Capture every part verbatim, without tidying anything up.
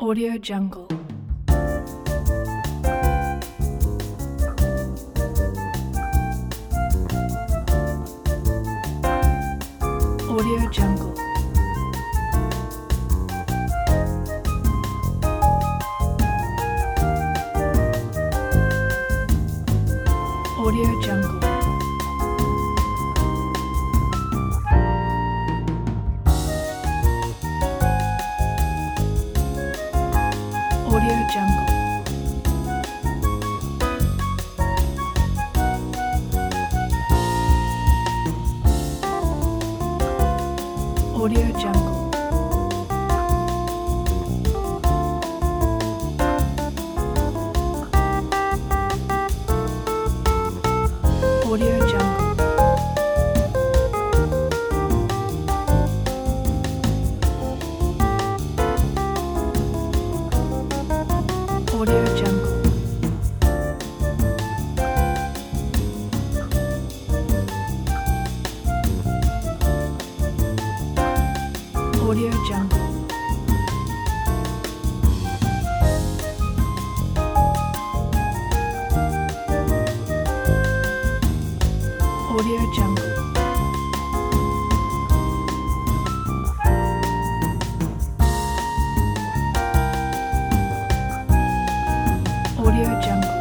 Audio Jungle. Audio Jungle. Audio Jungle. Audio Jungle. Audio Jungle. Audio Jungle. Audio Jungle. Audio Jungle. Audio Jungle. Audio Jungle.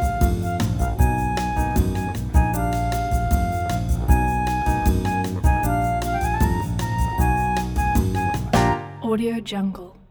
Audio Jungle.